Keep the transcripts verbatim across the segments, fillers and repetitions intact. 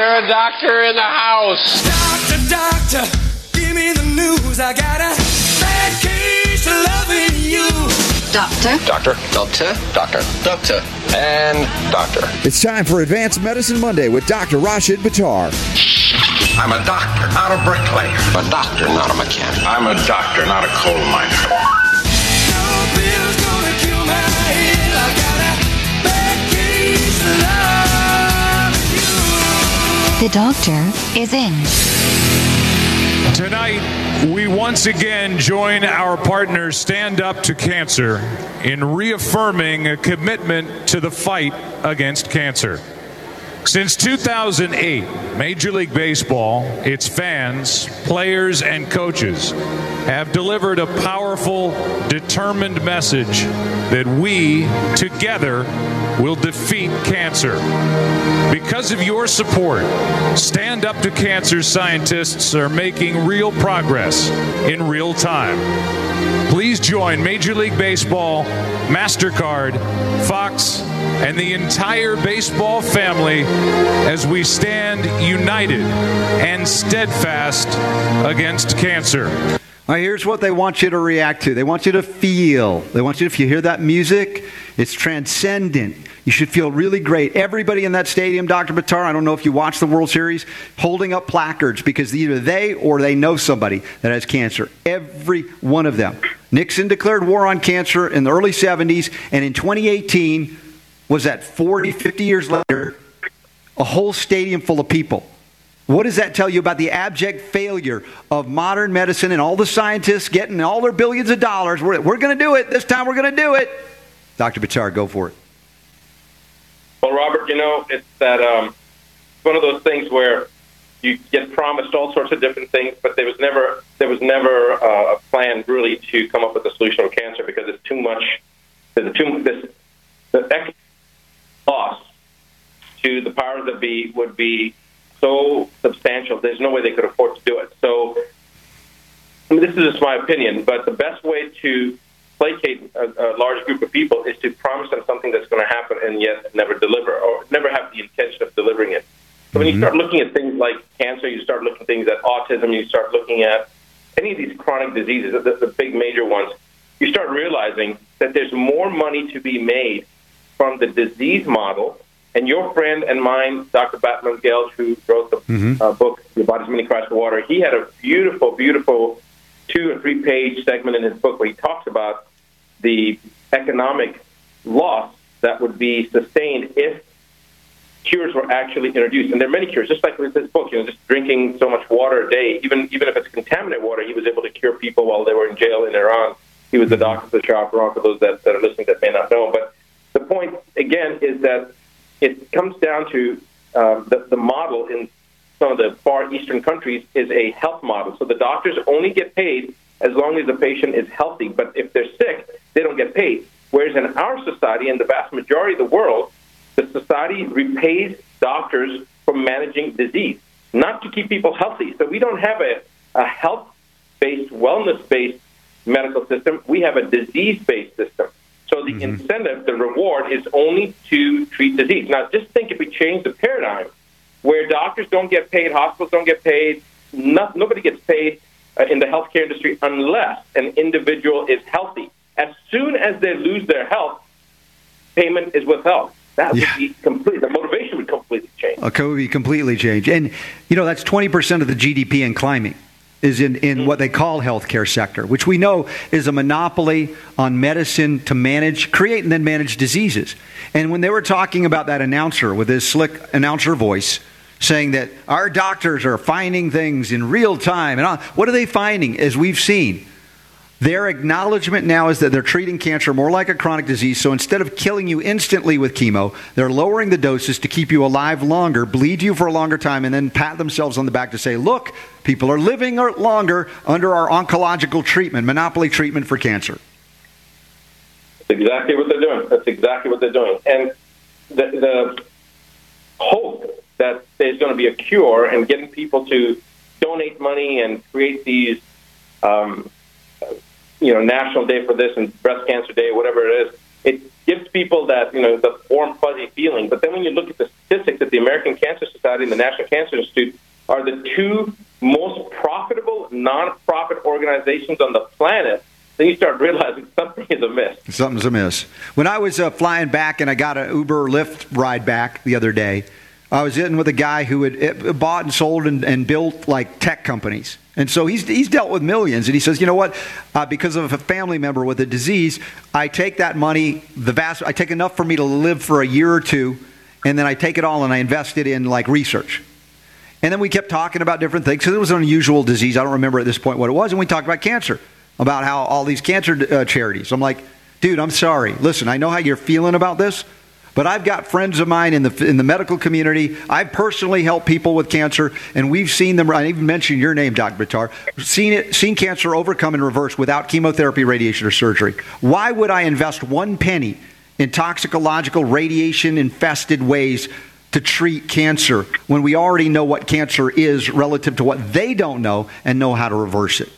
there a doctor in the house? Doctor, doctor, give me the news. I got a bad case of loving you. Doctor. Doctor. Doctor. Doctor. Doctor. And doctor. It's time for Advanced Medicine Monday with Doctor Rashid Buttar. I'm a doctor, not a bricklayer. I'm a doctor, not a mechanic. I'm a doctor, not a coal miner. No pill's gonna kill my head. I got a bad case of loving you. The doctor is in. Tonight, we once again join our partners Stand Up to Cancer in reaffirming a commitment to the fight against cancer. Since two thousand eight, Major League Baseball, its fans, players, and coaches have delivered a powerful, determined message that we, together, will defeat cancer. Because of your support, Stand Up to Cancer scientists are making real progress in real time. Please join Major League Baseball, MasterCard, Fox, and the entire baseball family as we stand united and steadfast against cancer. All right, here's what they want you to react to. They want you to feel. They want you to, if you hear that music, it's transcendent. You should feel really great. Everybody in that stadium, Doctor Buttar, I don't know if you watch the World Series, holding up placards because either they or they know somebody that has cancer. Every one of them. Nixon declared war on cancer in the early seventies, and in twenty eighteen, was that forty, fifty years later, a whole stadium full of people. What does that tell you about the abject failure of modern medicine and all the scientists getting all their billions of dollars? We're, we're going to do it. This time we're going to do it. Doctor Buttar, go for it. Well, Robert, you know, it's that um, one of those things where you get promised all sorts of different things, but there was never there was never uh, a plan really to come up with a solution for cancer because it's too much. There's too this the economic loss to the powers that be would be so substantial. There's no way they could afford to do it. So I mean, this is just my opinion, but the best way to placate a, a large group of people is to promise them something that's going to happen and yet never deliver or never have the intention of delivering it. So when you start looking at things like cancer, you start looking at things at autism, you start looking at any of these chronic diseases, the, the big major ones, you start realizing that there's more money to be made from the disease model. And your friend and mine, Doctor Batman Geld, who wrote the mm-hmm. uh, book, Your Body's Mini Cries for Water, he had a beautiful, beautiful two- or three-page segment in his book where he talks about the economic loss that would be sustained if cures were actually introduced. And there are many cures, just like with this book, you know, just drinking so much water a day, even even if it's contaminated water, he was able to cure people while they were in jail in Iran. He was the doctor for the Shah of Iran, for those that, that are listening that may not know. But the point, again, is that it comes down to um, the, the model in some of the far eastern countries is a health model. So the doctors only get paid as long as the patient is healthy. But if they're sick, they don't get paid. Whereas in our society, in the vast majority of the world, the society repays doctors for managing disease, not to keep people healthy. So we don't have a, a health-based, wellness-based medical system. We have a disease-based system. So the mm-hmm. incentive, the reward, is only to treat disease. Now, just think if we change the paradigm where doctors don't get paid, hospitals don't get paid, no, nobody gets paid uh, in the healthcare industry unless an individual is healthy. As soon as they lose their health, payment is withheld. That would yeah. be complete. The motivation would completely change. Okay, would be completely change. And, you know, that's twenty percent of the G D P and climbing is in, in mm-hmm. what they call healthcare sector, which we know is a monopoly on medicine to manage, create and then manage diseases. And when they were talking about that announcer with his slick announcer voice saying that our doctors are finding things in real time, and all, what are they finding? As we've seen, their acknowledgement now is that they're treating cancer more like a chronic disease. So instead of killing you instantly with chemo, they're lowering the doses to keep you alive longer, bleed you for a longer time, and then pat themselves on the back to say, look, people are living longer under our oncological treatment, monopoly treatment for cancer. That's exactly what they're doing. That's exactly what they're doing. And the, the hope that there's going to be a cure and getting people to donate money and create these um, you know, National Day for this and Breast Cancer Day, whatever it is, it gives people that, you know, the warm, fuzzy feeling. But then when you look at the statistics that the American Cancer Society and the National Cancer Institute are the two most profitable non-profit organizations on the planet, then you start realizing something is amiss. Something's amiss. When I was uh, flying back and I got an Uber Lyft ride back the other day, I was in with a guy who had uh, bought and sold and, and built like tech companies. And so he's he's dealt with millions. And he says, you know what, uh, because of a family member with a disease, I take that money, the vast, I take enough for me to live for a year or two, and then I take it all and I invest it in like research. And then we kept talking about different things because it was an unusual disease. I don't remember at this point what it was. And we talked about cancer, about how all these cancer uh, charities. I'm like, dude, I'm sorry. Listen, I know how you're feeling about this, but I've got friends of mine in the in the medical community. I've personally helped people with cancer, and we've seen them. I even mentioned your name, Doctor Buttar. Seen it, seen cancer overcome and reverse without chemotherapy, radiation, or surgery. Why would I invest one penny in toxicological, radiation-infested ways to treat cancer when we already know what cancer is relative to what they don't know and know how to reverse it?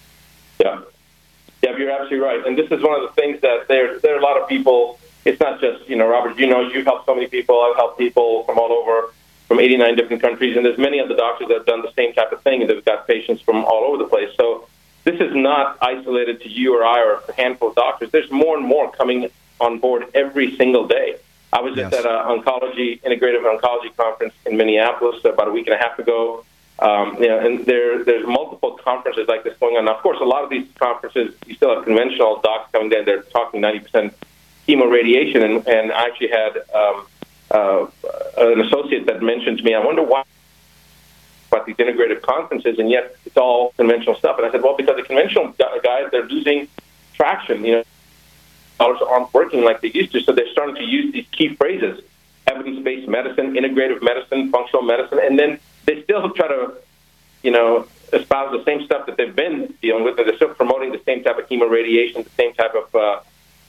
Yeah, yeah, you're absolutely right. And this is one of the things that there there are a lot of people. It's not just, you know, Robert, you know, you've helped so many people. I've helped people from all over, from eighty-nine different countries, and there's many of the doctors that have done the same type of thing, and they've got patients from all over the place. So this is not isolated to you or I or a handful of doctors. There's more and more coming on board every single day. I was just yes. at an oncology, integrative oncology conference in Minneapolis about a week and a half ago. Um, you know, and there, there's multiple conferences like this going on. Now, of course, a lot of these conferences, you still have conventional docs coming in. They're talking ninety percent chemoradiation, and, and I actually had um, uh, an associate that mentioned to me, I wonder why about these integrative conferences, and yet it's all conventional stuff. And I said, well, because the conventional guys, they're losing traction. You know, dollars aren't working like they used to, so they're starting to use these key phrases: evidence-based medicine, integrative medicine, functional medicine, and then they still try to, you know, espouse the same stuff that they've been dealing with. They're still promoting the same type of chemoradiation, the same type of uh,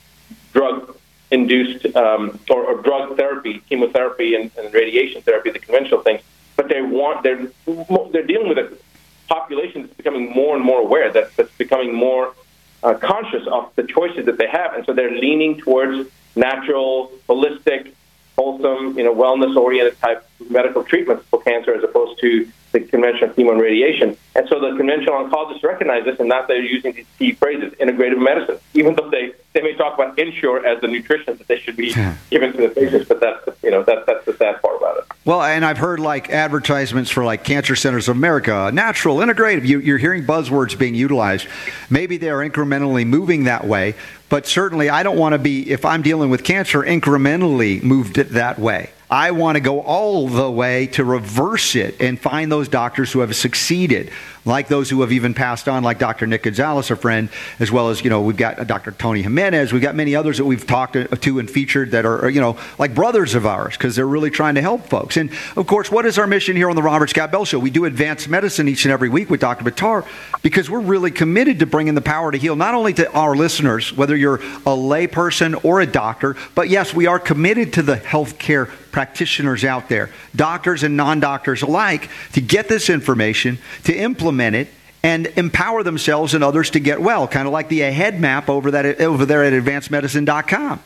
drug-induced um, or, or drug therapy, chemotherapy, and, and radiation therapy, the conventional things. But they want they're they're dealing with a population that's becoming more and more aware, that, that's becoming more uh, conscious of the choices that they have, and so they're leaning towards natural, holistic, wholesome, you know, wellness-oriented type medical treatments for cancer as opposed to the conventional chemo and radiation. And so the conventional oncologists recognize this, and now they're using these key phrases, integrative medicine, even though they, they may talk about Ensure as the nutrition that they should be given to the patients, but that's the, you know, that, that's the sad part about it. Well, and I've heard like advertisements for like Cancer Centers of America, natural, integrative. You, you're hearing buzzwords being utilized. Maybe they're incrementally moving that way, but certainly I don't want to be, if I'm dealing with cancer, incrementally moved it that way. I want to go all the way to reverse it and find those doctors who have succeeded, like those who have even passed on, like Doctor Nick Gonzalez, a friend, as well as, you know, we've got Doctor Tony Jimenez. We've got many others that we've talked to and featured that are, you know, like brothers of ours, because they're really trying to help folks. And, of course, what is our mission here on the Robert Scott Bell Show? We do advanced medicine each and every week with Doctor Buttar because we're really committed to bringing the power to heal, not only to our listeners, whether you're a lay person or a doctor, but, yes, we are committed to the healthcare practitioners out there, doctors and non-doctors alike, to get this information, to implement it, and empower themselves and others to get well, kind of like the AHEAD map over that over there at advanced medicine dot com.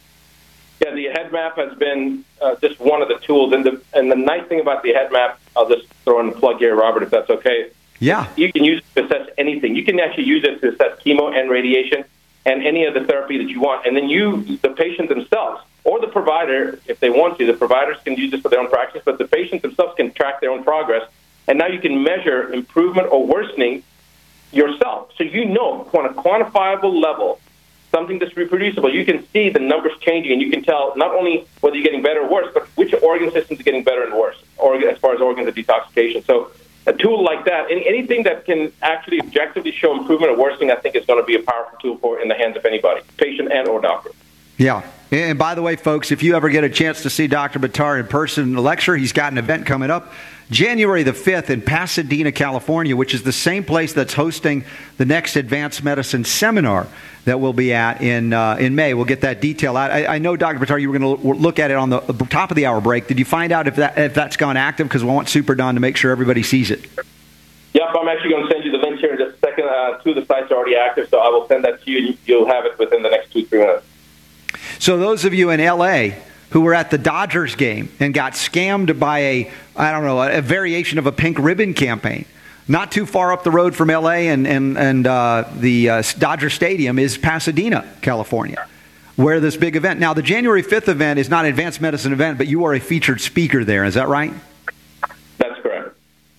Yeah, the AHEAD map has been uh, just one of the tools, and the and the nice thing about the AHEAD map, I'll just throw in a plug here, Robert, if that's okay. Yeah. You can use it to assess anything. You can actually use it to assess chemo and radiation and any other therapy that you want, and then you, the patient themselves, or the provider, if they want to, the providers can use this for their own practice, but the patients themselves can track their own progress. And now you can measure improvement or worsening yourself. So you know, on a quantifiable level, something that's reproducible, you can see the numbers changing, and you can tell not only whether you're getting better or worse, but which organ systems are getting better and worse, or as far as organs of detoxification. So a tool like that, any, anything that can actually objectively show improvement or worsening, I think is going to be a powerful tool for in the hands of anybody, patient and or doctor. Yeah. And by the way, folks, if you ever get a chance to see Doctor Buttar in person in a lecture, he's got an event coming up January the fifth in Pasadena, California, which is the same place that's hosting the next Advanced Medicine Seminar that we'll be at in uh, in May. We'll get that detail out. I, I know, Doctor Buttar, you were going to look at it on the top of the hour break. Did you find out if that if that's gone active? Because we want Super Don to make sure everybody sees it. Yep, I'm actually going to send you the link here in just a second. Uh, two of the sites are already active, so I will send that to you, and you'll have it within the next two, three minutes. So those of you in L A who were at the Dodgers game and got scammed by a, I don't know, a, a variation of a pink ribbon campaign, not too far up the road from L A and, and, and uh, the uh, Dodger Stadium is Pasadena, California, where this big event. Now, the January fifth event is not an advanced medicine event, but you are a featured speaker there. Is that right? That's correct.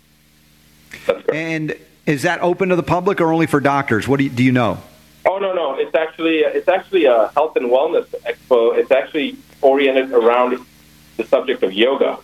That's correct. And is that open to the public or only for doctors? What do you, do you know? Oh, no, no. It's actually it's actually a health and wellness expo. It's actually oriented around the subject of yoga.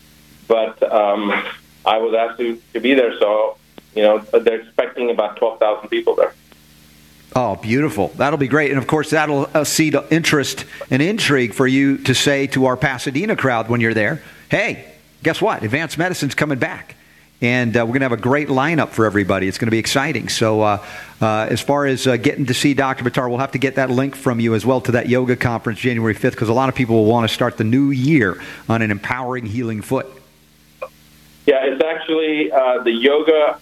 But um, I was asked to, to be there, so, you know, they're expecting about twelve thousand people there. Oh, beautiful. That'll be great. And, of course, that'll uh, seed interest and intrigue for you to say to our Pasadena crowd when you're there, hey, guess what? Advanced Medicine's coming back. And uh, we're going to have a great lineup for everybody. It's going to be exciting. So uh, uh, as far as uh, getting to see Doctor Buttar, we'll have to get that link from you as well to that yoga conference January fifth, because a lot of people will want to start the new year on an empowering, healing foot. Yeah, it's actually uh, the Yoga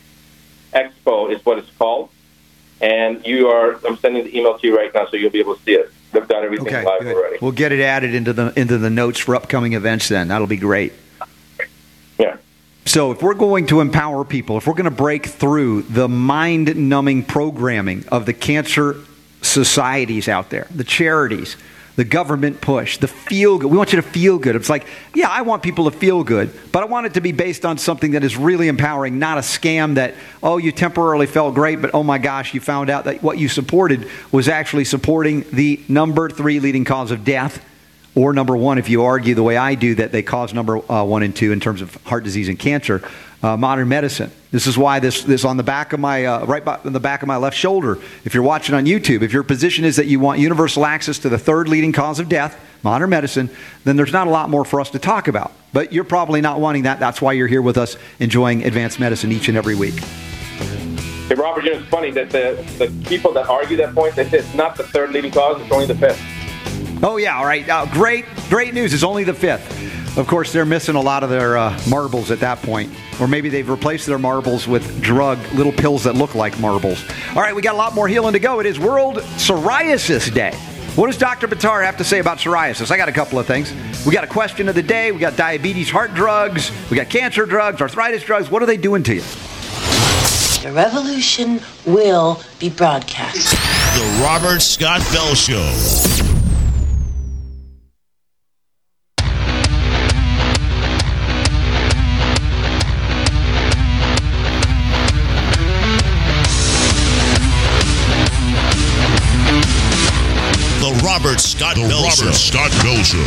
Expo is what it's called. And you are, I'm sending the email to you right now, so you'll be able to see it. We've got everything okay, live good. already. We'll get it added into the into the notes for upcoming events then. That'll be great. Yeah. So if we're going to empower people, if we're going to break through the mind-numbing programming of the cancer societies out there, the charities, the government push, the feel good. We want you to feel good. It's like, yeah, I want people to feel good, but I want it to be based on something that is really empowering, not a scam that, oh, you temporarily felt great, but oh my gosh, you found out that what you supported was actually supporting the number three leading cause of death, or number one, if you argue the way I do, that they cause number uh, one and two in terms of heart disease and cancer, uh, modern medicine. This is why this this on the back of my, uh, right on the back of my left shoulder, if you're watching on YouTube, if your position is that you want universal access to the third leading cause of death, modern medicine, then there's not a lot more for us to talk about. But you're probably not wanting that. That's why you're here with us enjoying advanced medicine each and every week. Hey, Robert, you know, it's funny that the, the people that argue that point, they say it's not the third leading cause, it's only the fifth. Oh, yeah, all right. Uh, great, great news. It's only the fifth. Of course, they're missing a lot of their uh, marbles at that point. Or maybe they've replaced their marbles with drug, little pills that look like marbles. All right, we got a lot more healing to go. It is World Psoriasis Day. What does Doctor Buttar have to say about psoriasis? I got a couple of things. We got a question of the day. We got diabetes, heart drugs. We got cancer drugs, arthritis drugs. What are they doing to you? The revolution will be broadcast. The Robert Scott Bell Show. Robert Scott the Bell Robert Show. Scott Bell Show.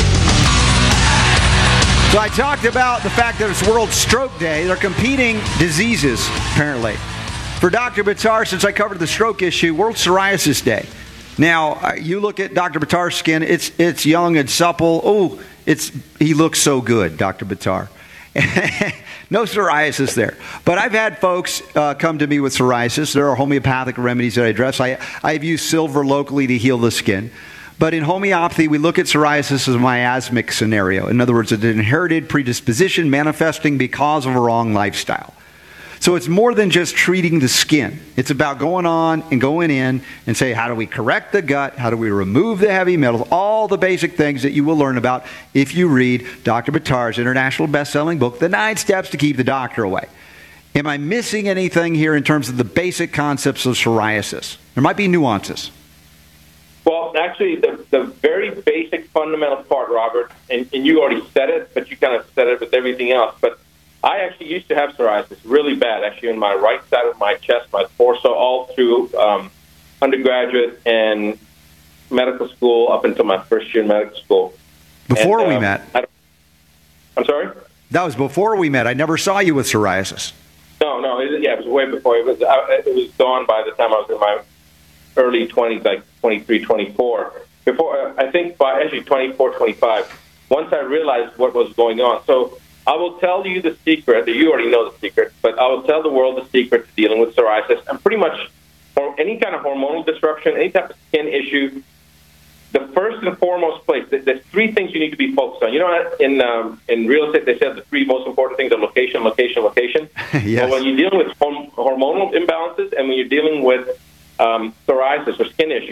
So I talked about the fact that it's World Stroke Day. They're competing diseases, apparently. For Doctor Buttar, since I covered the stroke issue, World Psoriasis Day. Now, you look at Doctor Buttar's skin, it's it's young and supple. Oh, it's he looks so good, Doctor Buttar. No psoriasis there. But I've had folks uh, come to me with psoriasis. There are homeopathic remedies that I address. I, I've used silver locally to heal the skin. But in homeopathy, we look at psoriasis as a miasmic scenario. In other words, it's an inherited predisposition manifesting because of a wrong lifestyle. So it's more than just treating the skin. It's about going on and going in and say, how do we correct the gut? How do we remove the heavy metals? All the basic things that you will learn about if you read Doctor Buttar's international best-selling book, The Nine Steps to Keep the Doctor Away. Am I missing anything here in terms of the basic concepts of psoriasis? There might be nuances. Well, actually, the, the very basic fundamental part, Robert, and, and you already said it, but you kind of said it with everything else, but I actually used to have psoriasis really bad, actually, in my right side of my chest, my torso, all through um, undergraduate and medical school up until my first year in medical school. Before and, we um, met. I, I'm sorry? That was before we met. I never saw you with psoriasis. No, no, it, yeah, it was way before. It was, I, it was gone by the time I was in my early twenties, like twenty-three, twenty-four. Before, I think by actually twenty-four, twenty-five, once I realized what was going on. So I will tell you the secret. You already know the secret, but I will tell the world the secret to dealing with psoriasis and pretty much or any kind of hormonal disruption, any type of skin issue. The first and foremost place, there's three things you need to be focused on. You know, in um, in real estate, they said the three most important things are location, location, location. Yes. Well, when you're dealing with hormonal imbalances and when you're dealing with um, psoriasis or skin issues,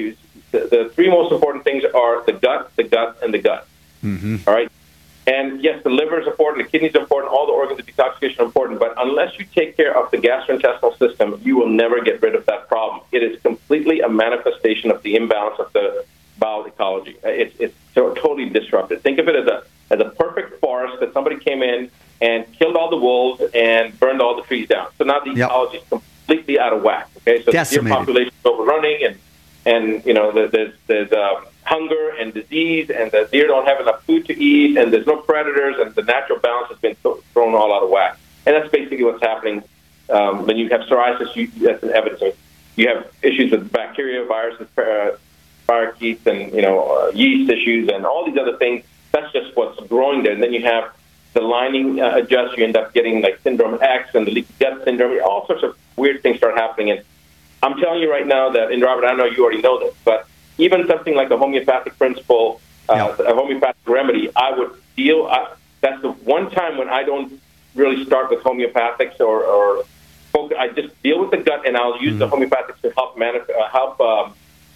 the, the three most important things are the gut, the gut, and the gut. Mm-hmm. All right? And yes, the liver is important, the kidneys are important, all the organs of detoxification are important, but unless you take care of the gastrointestinal system, you will never get rid of that problem. It is completely a manifestation of the imbalance of the bowel ecology. It's, it's so totally disrupted. Think of it as a as a perfect forest that somebody came in and killed all the wolves and burned all the trees down. So now the Yep. ecology is completely out of whack. Okay, so the deer Decimated. population is overrunning, and and you know there's there's um, hunger and disease, and the deer don't have enough food to eat, and there's no predators, and the natural balance has been th- thrown all out of whack. And that's basically what's happening um, when you have psoriasis. You, that's an evidence of you have issues with bacteria, viruses, uh, parakeets, and you know uh, yeast issues, and all these other things. That's just what's growing there. And then you have the lining uh, adjusts. You end up getting like syndrome X and the leaky gut syndrome. All sorts of weird things start happening. And I'm telling you right now that, and Robert, I know you already know this, but even something like a homeopathic principle, uh, yeah. a homeopathic remedy, I would deal. I, that's the one time when I don't really start with homeopathics or, or focus. I just deal with the gut, and I'll use mm-hmm. the homeopathics to help manif- uh, help um,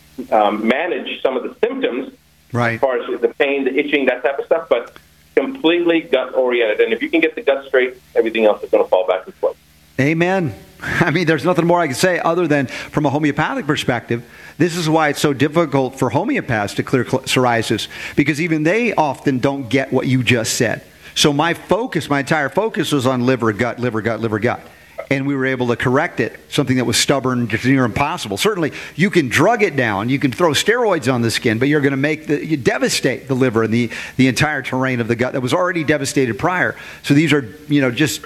um, manage some of the symptoms, right. as far as the pain, the itching, that type of stuff. But completely gut oriented, and if you can get the gut straight, everything else is going to fall back in place. Amen. I mean, there's nothing more I can say other than from a homeopathic perspective, this is why it's so difficult for homeopaths to clear psoriasis, because even they often don't get what you just said. So my focus, my entire focus was on liver, gut, liver, gut, liver, gut. And we were able to correct it, something that was stubborn, just near impossible. Certainly, you can drug it down, you can throw steroids on the skin, but you're going to make the, you devastate the liver and the, the entire terrain of the gut that was already devastated prior. So these are, you know, just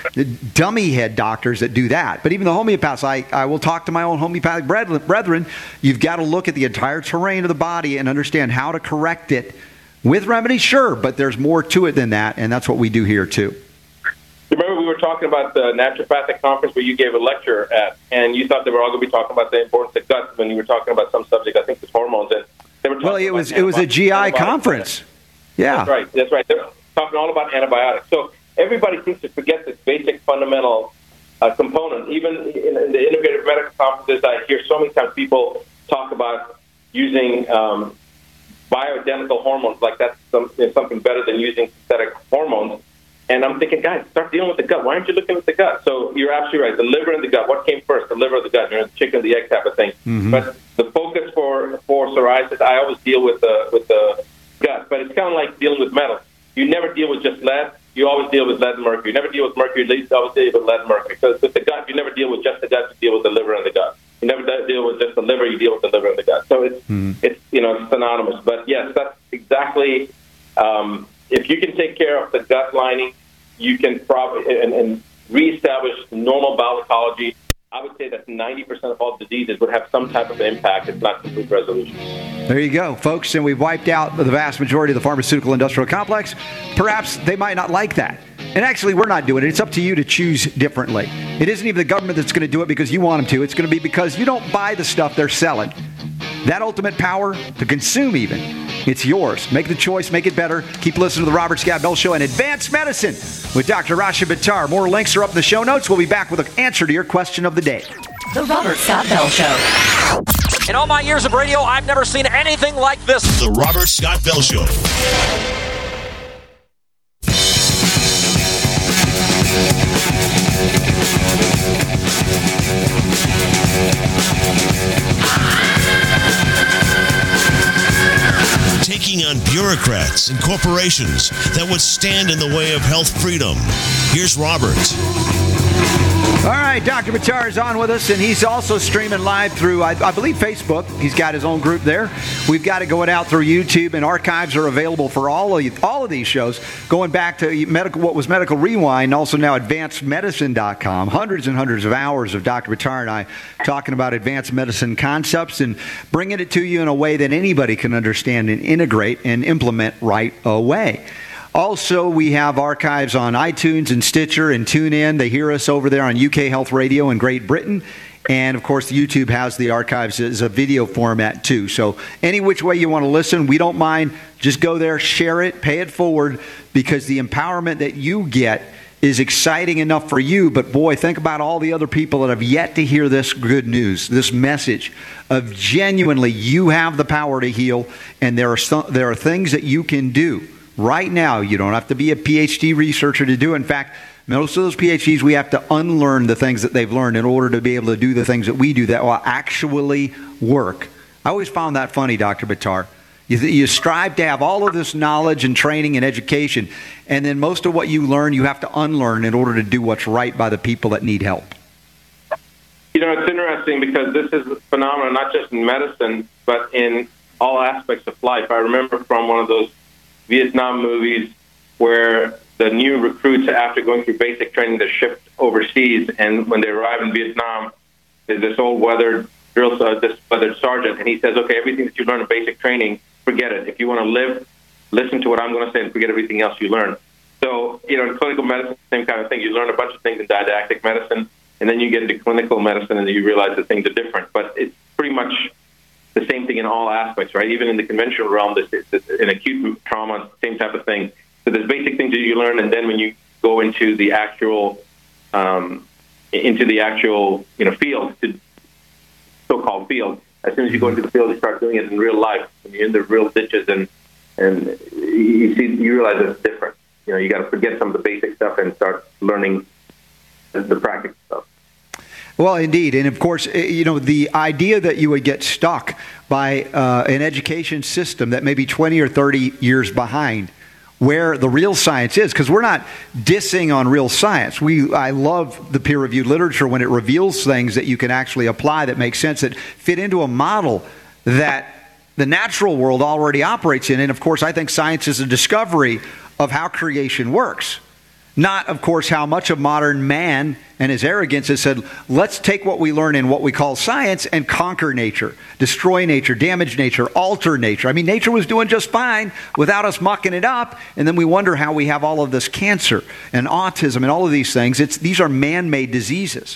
dummy head doctors that do that. But even the homeopaths, I, I will talk to my own homeopathic brethren. You've got to look at the entire terrain of the body and understand how to correct it with remedies, sure, but there's more to it than that, and that's what we do here too. Remember, we were talking about the naturopathic conference where you gave a lecture at, and you thought they were all going to be talking about the importance of gut when you were talking about some subject. I think it was hormones, and they were talking well, it about was it was a G I conference. Yeah, that's right. That's right. They were talking all about antibiotics. So everybody seems to forget this basic fundamental uh, component. Even in, in the integrative medical conferences, I hear so many times people talk about using um, bioidentical hormones, like that's some, something better than using synthetic hormones. And I'm thinking, guys, start dealing with the gut. Why aren't you looking at the gut? So you're absolutely right. The liver and the gut. What came first? The liver or the gut? You know, the chicken, the egg type of thing. Mm-hmm. But the focus for for psoriasis, I always deal with the with the gut. But it's kind of like dealing with metals. You never deal with just lead. You always deal with lead and mercury. You never deal with mercury. You always deal with lead and mercury. So with the gut, you never deal with just the gut. You deal with the liver and the gut. You never deal with just the liver. You deal with the liver and the gut. So it's mm-hmm. it's you know it's synonymous. But yes, that's exactly. Um, if you can take care of the gut lining, you can probably and, and reestablish normal bowel ecology. I would say that ninety percent of all diseases would have some type of impact, if not complete resolution. There you go, folks. And we've wiped out the vast majority of the pharmaceutical industrial complex. Perhaps they might not like that. And actually, we're not doing it. It's up to you to choose differently. It isn't even the government that's going to do it because you want them to. It's going to be because you don't buy the stuff they're selling. That ultimate power to consume even, it's yours. Make the choice. Make it better. Keep listening to the Robert Scott Bell Show and Advanced Medicine with Doctor Rashid Buttar. More links are up in the show notes. We'll be back with an answer to your question of the day. The Robert Scott Bell Show. In all my years of radio, I've never seen anything like this. The Robert Scott Bell Show. Taking on bureaucrats and corporations that would stand in the way of health freedom. Here's Robert. All right, Doctor Buttar is on with us, and he's also streaming live through, I, I believe, Facebook. He's got his own group there. We've got it going out through YouTube, and archives are available for all of all of these shows, going back to medical, what was Medical Rewind, and also now advanced medicine dot com. Hundreds and hundreds of hours of Doctor Buttar and I talking about advanced medicine concepts and bringing it to you in a way that anybody can understand and integrate and implement right away. Also, we have archives on iTunes and Stitcher and TuneIn. They hear us over there on U K Health Radio in Great Britain. And, of course, YouTube has the archives as a video format, too. So any which way you want to listen, we don't mind. Just go there, share it, pay it forward, because the empowerment that you get is exciting enough for you, but boy, think about all the other people that have yet to hear this good news, this message of genuinely you have the power to heal, and there are some, there are things that you can do right now. You don't have to be a P H D researcher to do. In fact, most of those P H Ds, we have to unlearn the things that they've learned in order to be able to do the things that we do that will actually work. I always found that funny, Doctor Buttar. You, you strive to have all of this knowledge and training and education, and then most of what you learn, you have to unlearn in order to do what's right by the people that need help. You know, it's interesting because this is a phenomenon not just in medicine, but in all aspects of life. I remember from one of those Vietnam movies where the new recruits, after going through basic training, they're shipped overseas, and when they arrive in Vietnam, there's this old weathered drill, uh, this weathered sergeant, and he says, okay, everything that you learn in basic training, forget it. If you want to live, listen to what I'm going to say and forget everything else you learn. So, you know, in clinical medicine, same kind of thing. You learn a bunch of things in didactic medicine, and then you get into clinical medicine, and you realize that things are different. But it's pretty much the same thing in all aspects, right? Even in the conventional realm, this, this, in acute trauma, same type of thing. So there's basic things that you learn, and then when you go into the actual, um, into the actual, you know, field, so-called field, as soon as you go into the field, you start doing it in real life. When you're in the real ditches, and and you see, you realize it's different. You know, you got to forget some of the basic stuff and start learning the, the practical stuff. Well, indeed. And of course, you know, the idea that you would get stuck by uh, an education system that may be twenty or thirty years behind where the real science is, because we're not dissing on real science. We, I love the peer-reviewed literature when it reveals things that you can actually apply that make sense, that fit into a model that the natural world already operates in. And of course, I think science is a discovery of how creation works. Not, of course, how much of modern man and his arrogance has said, let's take what we learn in what we call science and conquer nature, destroy nature, damage nature, alter nature. I mean, nature was doing just fine without us mucking it up, and then we wonder how we have all of this cancer and autism and all of these things. It's, these are man-made diseases.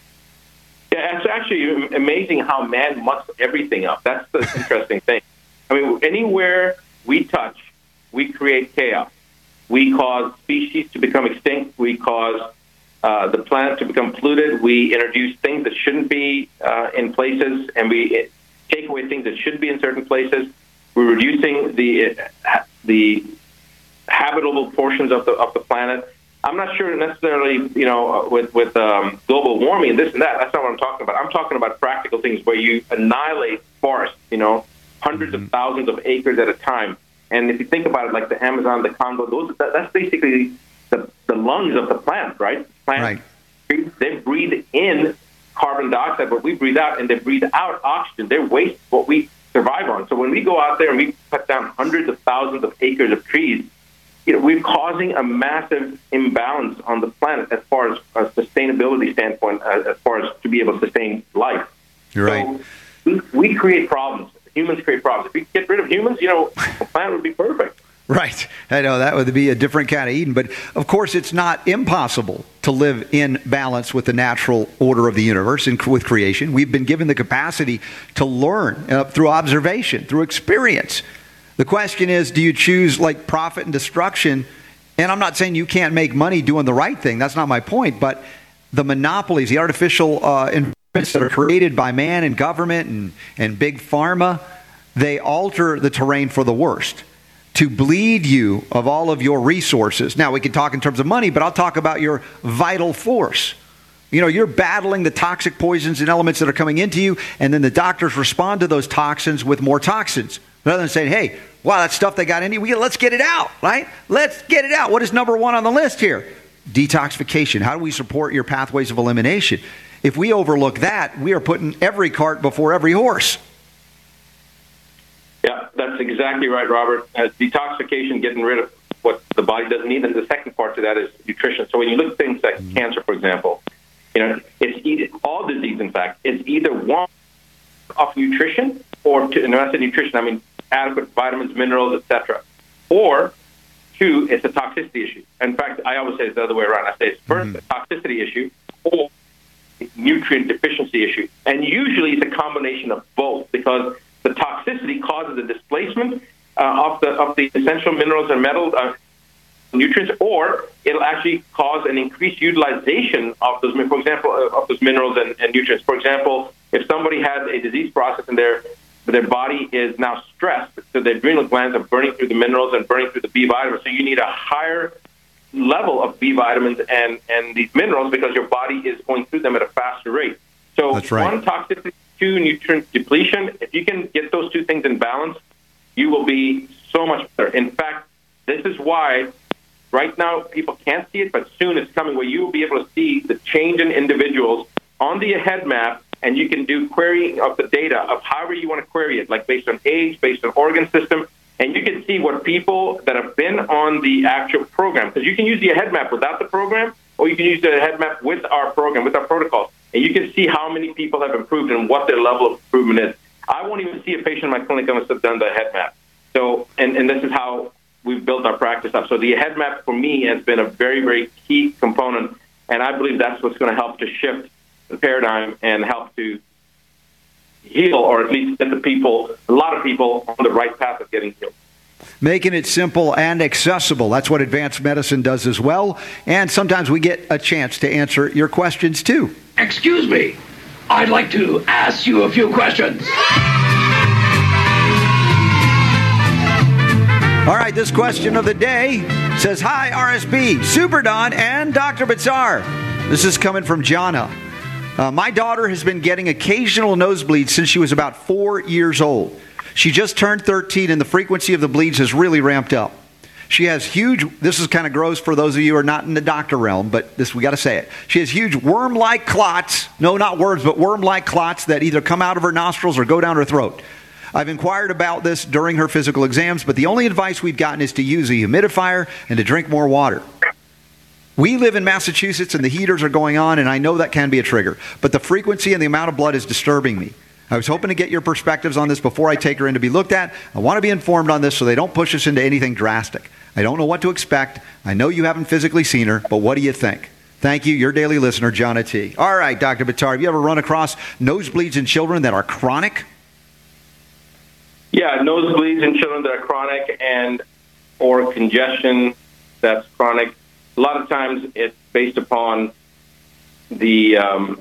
Yeah, it's actually amazing how man mucks everything up. That's the interesting thing. I mean, anywhere we touch, we create chaos. We cause species to become extinct. We cause uh, the planet to become polluted. We introduce things that shouldn't be uh, in places, and we take away things that should be in certain places. We're reducing the uh, the habitable portions of the of the planet. I'm not sure necessarily, you know, with with um, global warming and this and that. That's not what I'm talking about. I'm talking about practical things where you annihilate forests, you know, hundreds of thousands of acres at a time. And if you think about it, like the Amazon, the Congo, those that, that's basically the, the lungs of the plant, right? Plants, right. They breathe in carbon dioxide, what we breathe out, and they breathe out oxygen. They waste what we survive on. So when we go out there and we cut down hundreds of thousands of acres of trees, you know, we're causing a massive imbalance on the planet as far as a sustainability standpoint, as, as far as to be able to sustain life. You're right. So we, we create problems. Humans create problems. If we get rid of humans, you know, the planet would be perfect. Right. I know that would be a different kind of Eden. But, of course, it's not impossible to live in balance with the natural order of the universe and with creation. We've been given the capacity to learn uh, through observation, through experience. The question is, do you choose, like, profit and destruction? And I'm not saying you can't make money doing the right thing. That's not my point. But the monopolies, the artificial uh, environments that are created by man and government and, and big pharma, they alter the terrain for the worst to bleed you of all of your resources. Now, we can talk in terms of money, but I'll talk about your vital force. You know, you're battling the toxic poisons and elements that are coming into you, and then the doctors respond to those toxins with more toxins. Rather than saying, hey, wow, that stuff they got in you, we, let's get it out, right? Let's get it out. What is number one on the list here? Detoxification. How do we support your pathways of elimination? If we overlook that, we are putting every cart before every horse. Yeah, that's exactly right, Robert. Uh, detoxification, getting rid of what the body doesn't need. And the second part to that is nutrition. So when you look at things like mm-hmm. cancer, for example, you know, it's either, all disease, in fact, it's either one of nutrition or, two, and when I say nutrition, I mean adequate vitamins, minerals, et cetera. Or two, it's a toxicity issue. In fact, I always say it's the other way around. I say it's first mm-hmm. a toxicity issue or nutrient deficiency issue. And usually it's a combination of both, because the toxicity causes the displacement uh, of the of the essential minerals and metals, uh, nutrients, or it'll actually cause an increased utilization of those, for example, of those minerals and, and nutrients. For example, if somebody has a disease process in their their body is now stressed, so the adrenal glands are burning through the minerals and burning through the B vitamins, so you need a higher level of B vitamins and, and these minerals because your body is going through them at a faster rate. So That's right. one, toxicity, two, nutrient depletion. If you can get those two things in balance, you will be so much better. In fact, this is why right now people can't see it, but soon it's coming where you will be able to see the change in individuals on the head map, and you can do querying of the data of however you want to query it, like based on age, based on organ system, and you can see what people that have been on the actual program, because you can use the head map without the program, or you can use the head map with our program, with our protocols, and you can see how many people have improved and what their level of improvement is. I won't even see a patient in my clinic unless I've done the head map. So, and, and this is how we've built our practice up. So the head map for me has been a very, very key component, and I believe that's what's going to help to shift the paradigm and help to heal, or at least get the people, a lot of people, on the right path of getting healed. Making it simple and accessible. That's what advanced medicine does as well. And sometimes we get a chance to answer your questions too. Excuse me. I'd like to ask you a few questions. All right, this question of the day says, hi, R S B, Super Don, and Doctor Buttar. This is coming from Jana. Uh, my daughter has been getting occasional nosebleeds since she was about four years old. She just turned thirteen, and the frequency of the bleeds has really ramped up. She has huge, this is kind of gross for those of you who are not in the doctor realm, but this we got to say it. She has huge worm-like clots, no, not worms, but worm-like clots that either come out of her nostrils or go down her throat. I've inquired about this during her physical exams, but the only advice we've gotten is to use a humidifier and to drink more water. We live in Massachusetts and the heaters are going on, and I know that can be a trigger, but the frequency and the amount of blood is disturbing me. I was hoping to get your perspectives on this before I take her in to be looked at. I want to be informed on this so they don't push us into anything drastic. I don't know what to expect. I know you haven't physically seen her, but what do you think? Thank you, your daily listener, Jana T. All right, Doctor Buttar, have you ever run across nosebleeds in children that are chronic? Yeah, nosebleeds in children that are chronic and or congestion that's chronic. A lot of times it's based upon the um,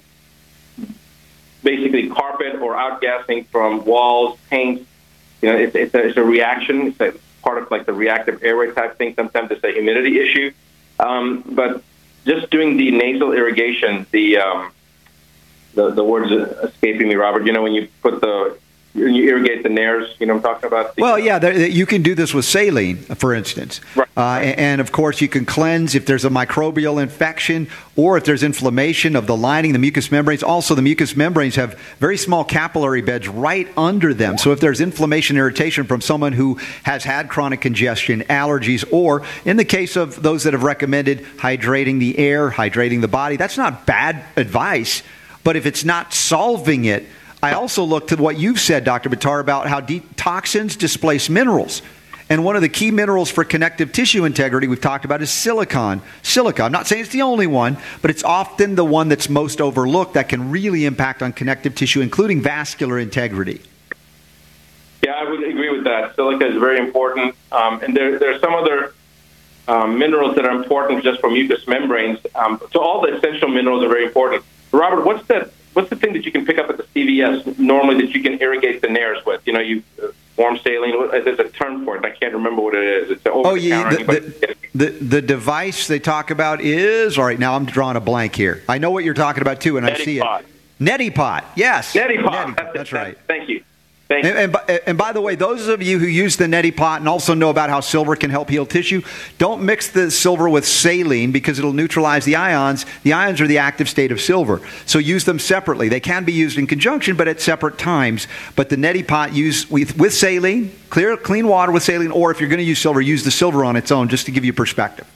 basically carpet or outgassing from walls, paint. You know, it's, it's, a, it's a reaction. It's a part of like the reactive airway type thing. Sometimes it's a humidity issue. Um, but just doing the nasal irrigation, the, um, the the word is escaping me, Robert. You know, when you put the When you irrigate the nares, you know what I'm talking about? Well, yeah, there, you can do this with saline, for instance. Right. Uh, and, and, of course, you can cleanse if there's a microbial infection or if there's inflammation of the lining, the mucous membranes. Also, the mucous membranes have very small capillary beds right under them. So if there's inflammation, irritation from someone who has had chronic congestion, allergies, or in the case of those that have recommended hydrating the air, hydrating the body, that's not bad advice. But if it's not solving it, I also looked at what you've said, Doctor Buttar, about how de- toxins displace minerals. And one of the key minerals for connective tissue integrity we've talked about is silicon. Silica. I'm not saying it's the only one, but it's often the one that's most overlooked that can really impact on connective tissue, including vascular integrity. Yeah, I would agree with that. Silica is very important. Um, and there, there are some other um, minerals that are important just for mucous membranes. Um, so all the essential minerals are very important. Robert, what's that? What's the thing that you can pick up at the C V S normally that you can irrigate the nares with? You know, you uh, warm saline. There's a term for it. I can't remember what it is. It's over oh, the yeah, counter. the, the, the, the device they talk about is, all right, now I'm drawing a blank here. I know what you're talking about, too, and I see Neti it. Neti Pot. Yes. Neti Pot. Neti, that's, that's right. Thank you. Thank And, and, by, and by the way, those of you who use the Neti Pot and also know about how silver can help heal tissue, don't mix the silver with saline because it'll neutralize the ions. The ions are the active state of silver. So use them separately. They can be used in conjunction, but at separate times. But the Neti Pot, use with, with saline, clear, clean water with saline, or if you're going to use silver, use the silver on its own, just to give you perspective.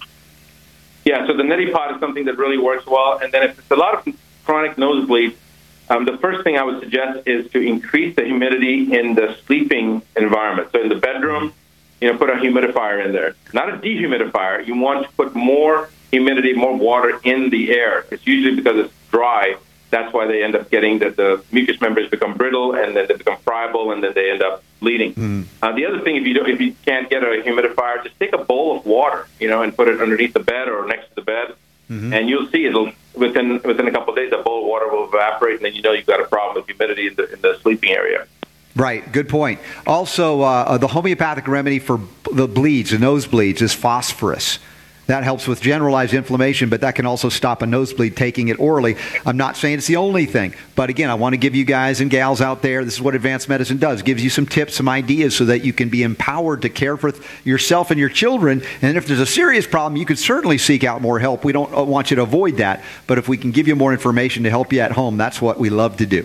Yeah, so the Neti Pot is something that really works well. And then if it's a lot of chronic nosebleed, Um, the first thing I would suggest is to increase the humidity in the sleeping environment. So in the bedroom, you know, put a humidifier in there. Not a dehumidifier. You want to put more humidity, more water in the air. It's usually because it's dry That's why they end up getting that the mucous membranes become brittle, and then they become friable, and then they end up bleeding. Mm. Uh, the other thing, if you don't, if you can't get a humidifier, just take a bowl of water, you know, and put it underneath the bed or next to the bed, mm-hmm. and you'll see it'll within within a couple of days, that bowl of water will evaporate, and then you know you've got a problem with humidity in the in the sleeping area. Right, good point. Also, uh, the homeopathic remedy for the bleeds, the nosebleeds, is phosphorus. That helps with generalized inflammation, but that can also stop a nosebleed taking it orally. I'm not saying it's the only thing, but again, I want to give you guys and gals out there, this is what advanced medicine does. It gives you some tips, some ideas so that you can be empowered to care for yourself and your children. And if there's a serious problem, you could certainly seek out more help. We don't want you to avoid that, but if we can give you more information to help you at home, that's what we love to do.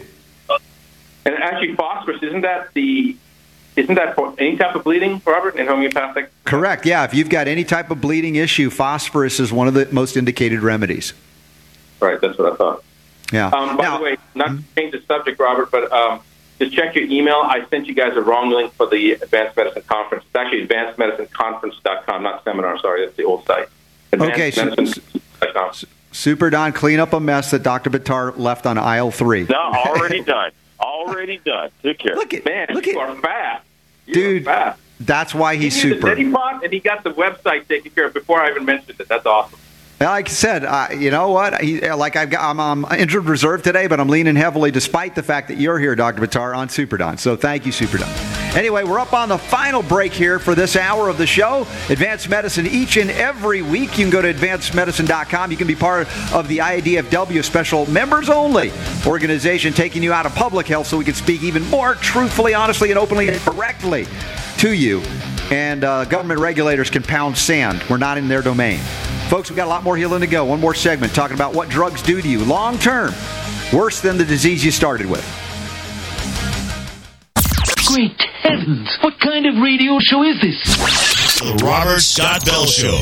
And actually, phosphorus, isn't that the Isn't that for any type of bleeding, Robert, in homeopathic? Correct, yeah. If you've got any type of bleeding issue, phosphorus is one of the most indicated remedies. Right, that's what I thought. Yeah. Um, by now, the way, not to change the subject, Robert, but um, just check your email. I sent you guys a wrong link for the Advanced Medicine Conference. It's actually advanced medicine conference dot com, not seminar, sorry, that's the old site. Okay, so, Super Don, clean up a mess that Doctor Buttar left on aisle three. No, already done. Already done. Take care. Look at Man, look you at, are fast. You dude, are fast. That's why he's he super. The pot, and he got the website taken care of before I even mentioned it. That's awesome. Like I said, uh, you know what? He, like I've got, I'm, I'm injured reserve today, but I'm leaning heavily, despite the fact that you're here, Doctor Buttar, on Super Don. So thank you, Super Don. Anyway, we're up on the final break here for this hour of the show. Advanced Medicine each and every week. You can go to advanced medicine dot com. You can be part of the I A D F W special members only organization, taking you out of public health so we can speak even more truthfully, honestly, and openly and correctly to you. And uh, government regulators can pound sand. We're not in their domain. Folks, we've got a lot more healing to go. One more segment talking about what drugs do to you long term, worse than the disease you started with. Great heavens! What kind of radio show is this? The Robert Scott Bell Show.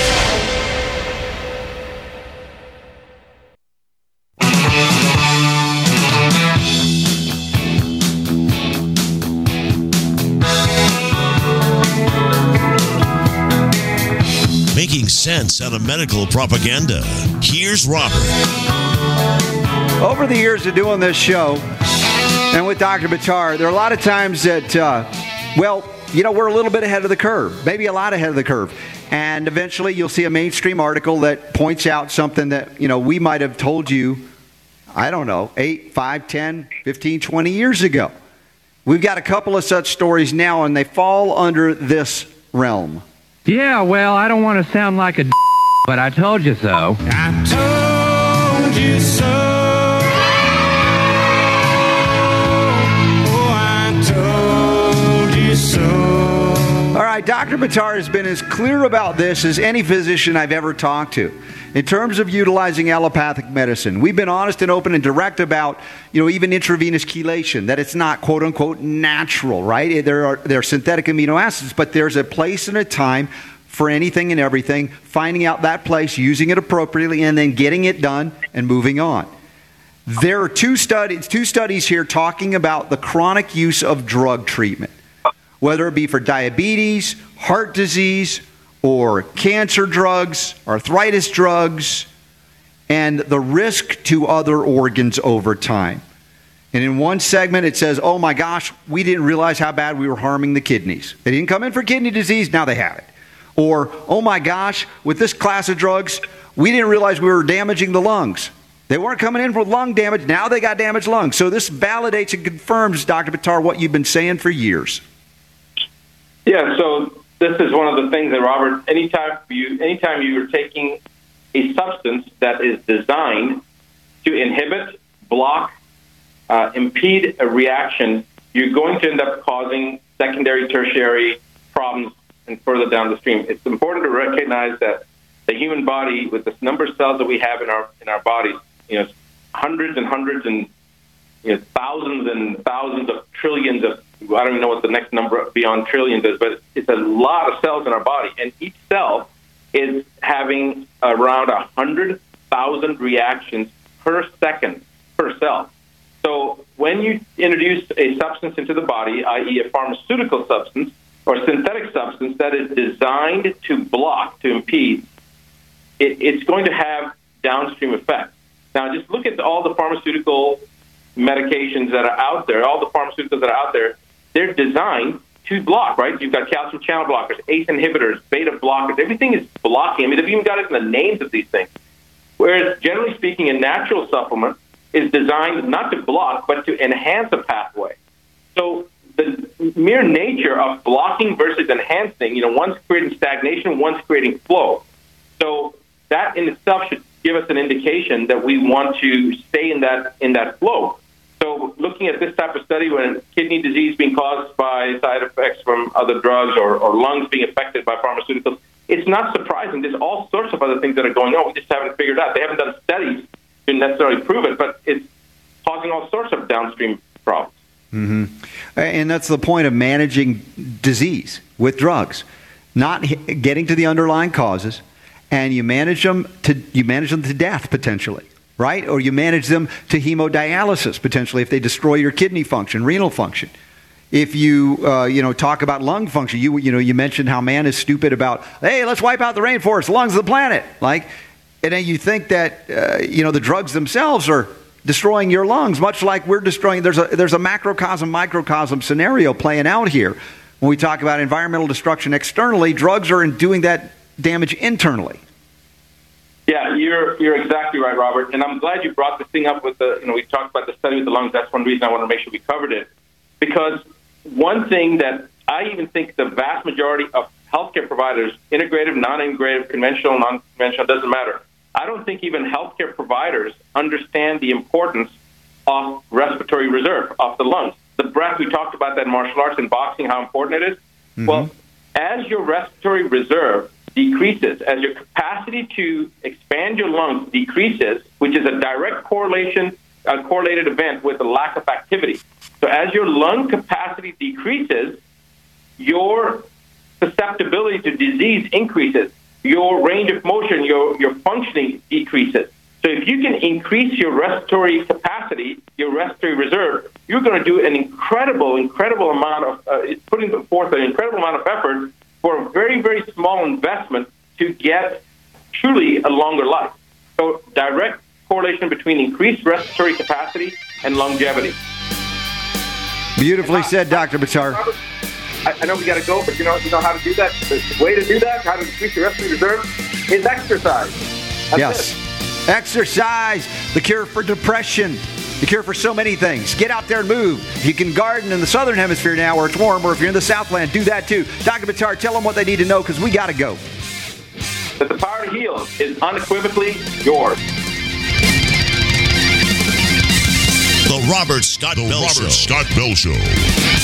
Making sense out of medical propaganda. Here's Robert. Over the years of doing this show, and with Doctor Buttar, there are a lot of times that, uh, well, you know, we're a little bit ahead of the curve, maybe a lot ahead of the curve. And eventually you'll see a mainstream article that points out something that, you know, we might have told you, I don't know, eight, five, ten, fifteen, twenty years ago. We've got a couple of such stories now, and they fall under this realm. Yeah, well, I don't want to sound like a d- but I told you so. I told you so. Oh, I told you so. All right, Doctor Buttar has been as clear about this as any physician I've ever talked to. In terms of utilizing allopathic medicine, we've been honest and open and direct about, you know, even intravenous chelation, that it's not quote unquote natural, right? There are there are synthetic amino acids, but there's a place and a time for anything and everything, finding out that place, using it appropriately, and then getting it done and moving on. There are two studies, two studies here talking about the chronic use of drug treatment, whether it be for diabetes, heart disease, or cancer drugs, arthritis drugs, and the risk to other organs over time. And in one segment it says, oh my gosh, we didn't realize how bad we were harming the kidneys. They didn't come in for kidney disease, now they have it. Or, oh my gosh, with this class of drugs, we didn't realize we were damaging the lungs. They weren't coming in for lung damage, now they got damaged lungs. So this validates and confirms, Doctor Buttar, what you've been saying for years. Yeah, so this is one of the things that, Robert, anytime you anytime you're taking a substance that is designed to inhibit, block, uh, impede a reaction, you're going to end up causing secondary, tertiary problems and further down the stream. It's important to recognize that the human body, with the number of cells that we have in our in our bodies, you know, hundreds and hundreds and you know, thousands and thousands of trillions of, I don't even know what the next number beyond trillions is, but it's a lot of cells in our body. And each cell is having around one hundred thousand reactions per second per cell. So when you introduce a substance into the body, that is a pharmaceutical substance or synthetic substance that is designed to block, to impede, it, it's going to have downstream effects. Now, just look at all the pharmaceutical medications that are out there, all the pharmaceuticals that are out there. They're designed to block, right? You've got calcium channel blockers, A C E inhibitors, beta blockers. Everything is blocking. I mean, they've even got it in the names of these things. Whereas, generally speaking, a natural supplement is designed not to block, but to enhance a pathway. So the mere nature of blocking versus enhancing, you know, one's creating stagnation, one's creating flow. So that in itself should give us an indication that we want to stay in that in that flow. So looking at this type of study, when kidney disease being caused by side effects from other drugs or, or lungs being affected by pharmaceuticals, it's not surprising. There's all sorts of other things that are going on. We just haven't figured out. They haven't done studies to necessarily prove it, but it's causing all sorts of downstream problems. Mm-hmm. And that's the point of managing disease with drugs, not getting to the underlying causes, and you manage them to you manage them to death potentially, right? Or you manage them to hemodialysis potentially if they destroy your kidney function, renal function. If you uh, you know talk about lung function, you you know you mentioned how man is stupid about, hey, let's wipe out the rainforest, lungs of the planet, like, and then you think that uh, you know the drugs themselves are destroying your lungs, much like we're destroying. There's a there's a macrocosm, microcosm scenario playing out here. When we talk about environmental destruction externally, drugs are in doing that damage internally. Yeah, you're you're exactly right, Robert. And I'm glad you brought this thing up with the, you know, we talked about the study with the lungs. That's one reason I want to make sure we covered it. Because one thing that I even think the vast majority of healthcare providers, integrative, non-integrative, conventional, non-conventional, doesn't matter. I don't think even healthcare providers understand the importance of respiratory reserve, of the lungs. The breath, we talked about that in martial arts and boxing, how important it is. Mm-hmm. Well, as your respiratory reserve decreases, as your capacity to expand your lungs decreases, which is a direct correlation, a correlated event with the lack of activity. So as your lung capacity decreases, your susceptibility to disease increases. Your range of motion, your, your functioning decreases. So if you can increase your respiratory capacity, your respiratory reserve, you're going to do an incredible, incredible amount of, uh, it's putting forth an incredible amount of effort for a very, very small investment to get truly a longer life. So direct correlation between increased respiratory capacity and longevity. Beautifully said, Doctor Buttar. I, I know we got to go, but you know, you know how to do that. The way to do that, how to increase your respiratory reserve, is exercise. That's yes, it. Exercise, the cure for depression, the cure for so many things. Get out there and move. You can garden in the southern hemisphere now where it's warm, or if you're in the Southland, do that too. Doctor Buttar, tell them what they need to know because we got to go. That the power to heal is unequivocally yours. The Robert Scott the Bell Robert Show. Scott Bell Show.